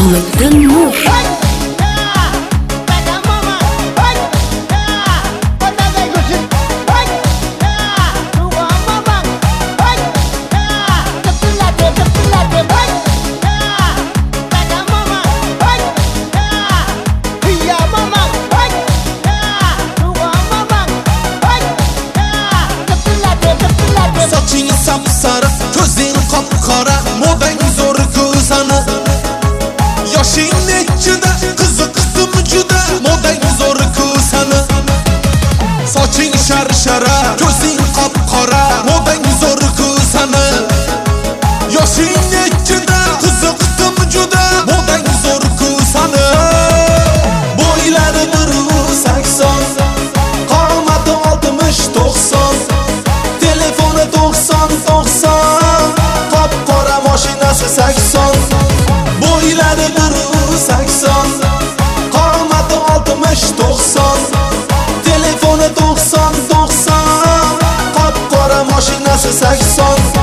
Hüsamettin Nur. Soching sapsariq, ko'zing qop-qora, modang zo'r ko'zani. Yoshing nechida, qiziqdim juda, modang zo'r ko'zani. Soching sharshara, ko'zing qop-qora, modang zo'r ko'zani. Yoshing nechida, qiziqdim juda, modang zo'r ko'zani. Bo'ylari 180, qomati 60-90. Telefoni 90-90, qop-qora mashinasi 80. Bo'ylari 180, qomati 60-90. Telefoni 90-90, qop-qora mashinasi 80.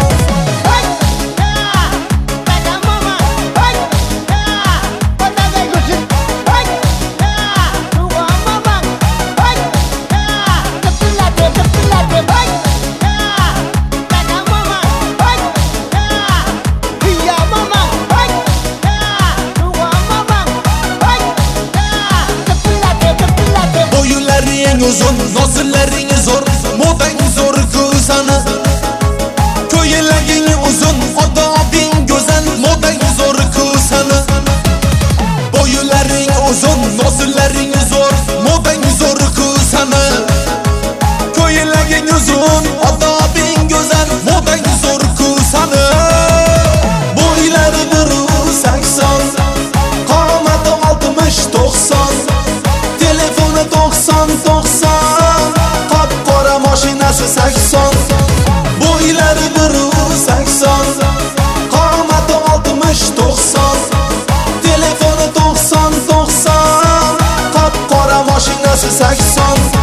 Bo'yinlaring uzun, nozillaring zo'r, modang zo'r ko'zani. Ko'ylaging uzun, odobing go'zal, modang zo'r ko'zani. Bo'yinlaring uzun, nozillaring zo'r, modang zo'r ko'zani. Ko'ylaging uzun, odobing go'zal, modang zo'r ko'zani. Bo'ylari 180, qomati 60-90. Telefoni 90-90, qop-qora mashinasi 80. Bo'ylari 180, qomati 60-90. Telefoni 90-90, qop-qora mashinasi 80.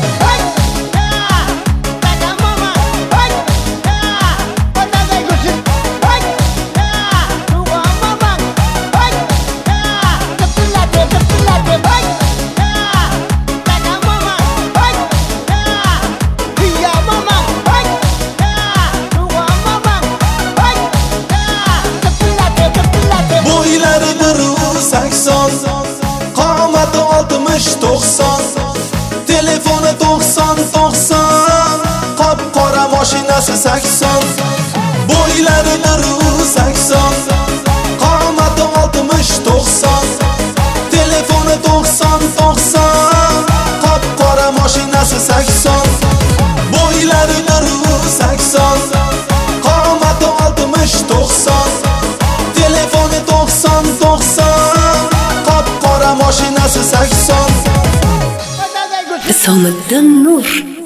Bo'ylari 180, qomati 60-90. Telefoni 90-90, qop-qora mashinasi 80. Bo'ylari 180, qomati 60-90. Telefoni 90-90, qop-qora mashinasi 80. Bo'ylari 180, qomati 60-90. Telefoni 90-90, qop-qora mashinasi 80. Hüsamettin Nur.